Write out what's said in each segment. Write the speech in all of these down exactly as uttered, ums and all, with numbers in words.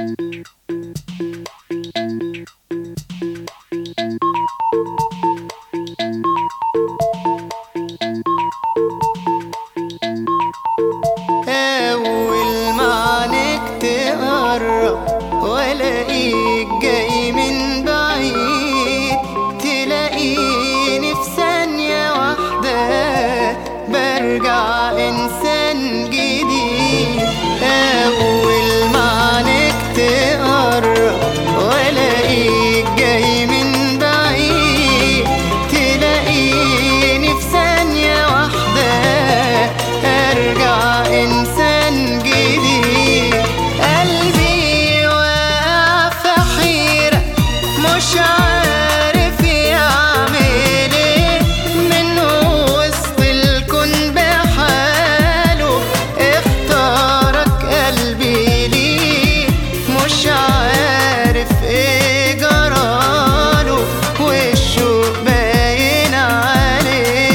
أول ما عنك تقرب وألاقيك جاي من بعيد، تلاقيني في ثانية واحدة برجع إنسان جديد. أول ما عنك تقرب وألاقيك جاي من بعيد، تلاقيني في ثانية واحدة أرجع إنسان جديد. قلبي واقع في حيرة مش عارف يعمل ايه، من وسط الكون بحاله اختارك قلبي ليه. مش عارف ايه جراله والشوق باين عليه.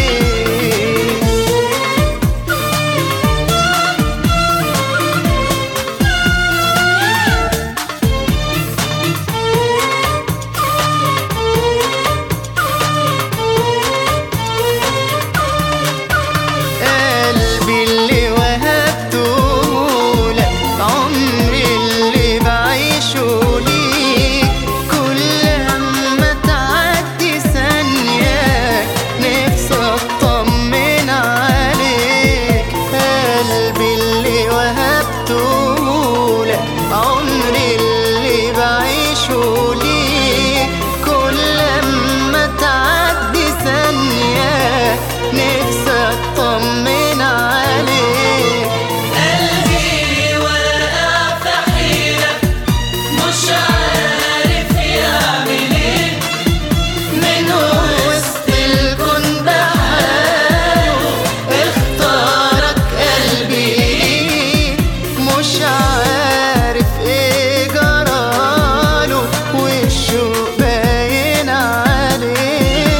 قلبي اللي وهبته لك، عمري اللي بعيشه ليك، كل لما تعدي ثانية نفسي أطمن عليك. قلبي اللي وهبته لك، عمري اللي بعيشه ليك، كل لما تعدي ثانية نفسي أطمن عليك. قلبي واقع في حيرة مش عارف يعمل ايه، من وسط الكون بحاله اختارك قلبي ليه. مش عارف ايه جراله والشوق باين عليه.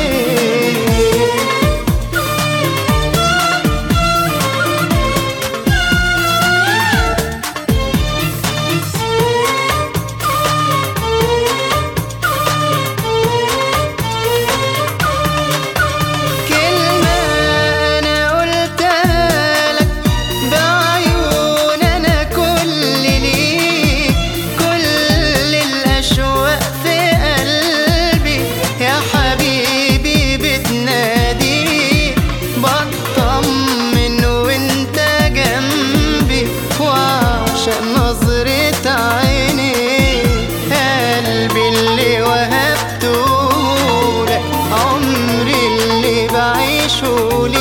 كلمة أنا قلتها لك بعيون أنا كل ليك، كل الأشواق في قلبي يا حبيبي بتناديك. بطمن وانت جنبي وعشق نظرة عينيك. قلبي اللي وهبته لك، عمري اللي بعيشه ليك،